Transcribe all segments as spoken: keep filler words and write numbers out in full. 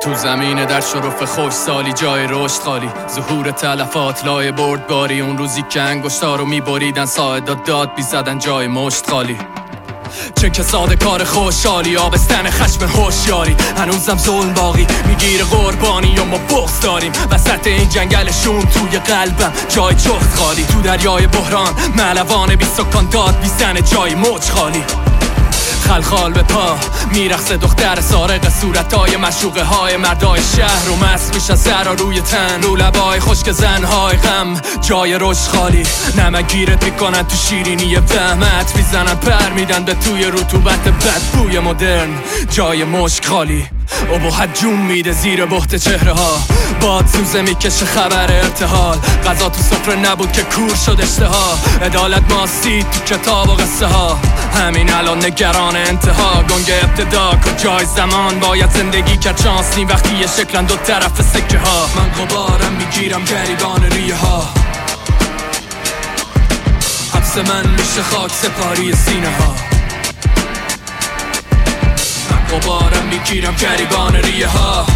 تو زمین در شرف خوش سالی جای رشد خالی، ظهور تلفات لای برد باری. اون روزی که انگشتا رو میبریدن ساعدات داد بیزدن جای مشت خالی. چه کساد کار خوشحالی، آبستن خشم هوشیاری. هنوزم ظلم باقی میگیره قربانی یا ما بغض داریم. وسط این جنگلشون توی قلبم جای جفت خالی. تو دریای بحران ملوان بی سکان داد بیزن جای موج خالی. خلخال به پا میرقصه دختر سارق، صورتهای مشوقه های مردای شهر و مست میشن سرا روی تن. رو لبای خشک زنهای غم جای رشد خالی. نمگیرت میکنن تو شیرینی فهمت، میزنن پر میدن به توی رطوبت بدبوی مدرن جای مشک خالی. ابهت جون میده زیر بحت چهره ها، باد سوزه میکشه خبر ارتحال. غذا تو سفره نبود که کور شد اشتها، عدالت ماسید تو کتاب و قصه ها. همین الان نگران انتها، گنگ ابتدا کجای زمان. باید زندگی کرد شانس نی وقتی یه شکلن دو طرف سکه ها. من غبارم میگیرم گریبان ریه ها، حبس من میشه خاک سپاری سینه ها. غبارم میگیرم گریبان ریه ها،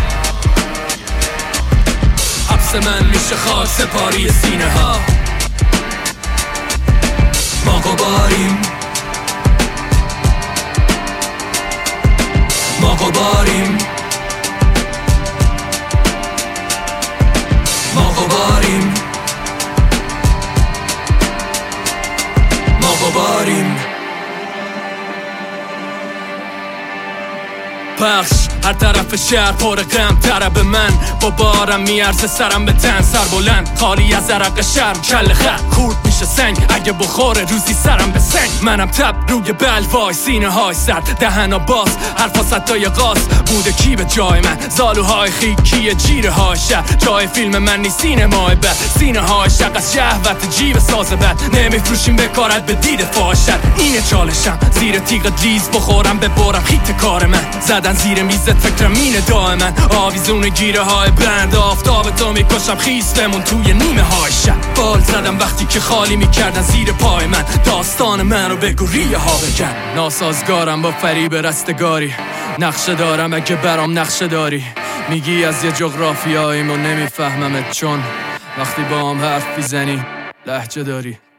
حبس من میشه خاک سپاری سینه ها. ما غباریم، ما غباریم، ما غباریم، ما غباریم. پخش هر طرف شهر پر غم طرب من، با بارم میارزه سرم به تن. سر بلند خالی از عرق شرم، کل خط خورد میشه سنگ اگه بخوره روزی سرم به سنگ. منم تب روی بلوای سینه های سر دهنا باز، حرفا ستای غاز بوده کی به جای من. زالوهای خیکی جیره های شهر جای فیلم من نیست سینمای بد. سینه های شق از شهوت جیب ساز بد، نمیفروشیم بکارت به دید فاشد. اینه چالشم زیر تیغ دیز بخورم ببرم خیت کار من. زدن زیر میزت فکرم اینه دائما، آویزون گیره های بند. آفتاب تو میکشم خیز بمون توی نیمه های شب. بال زدم وقتی که خالی میکردن زیر پای من. داستان من رو بگو ریه ها بگن. ناسازگارم با فریب رستگاری، نقشه دارم اگه برام نقشه داری. میگی از یه جغرافیاییم و نمیفهممت، چون وقتی با هم حرف میزنی لهجه داری.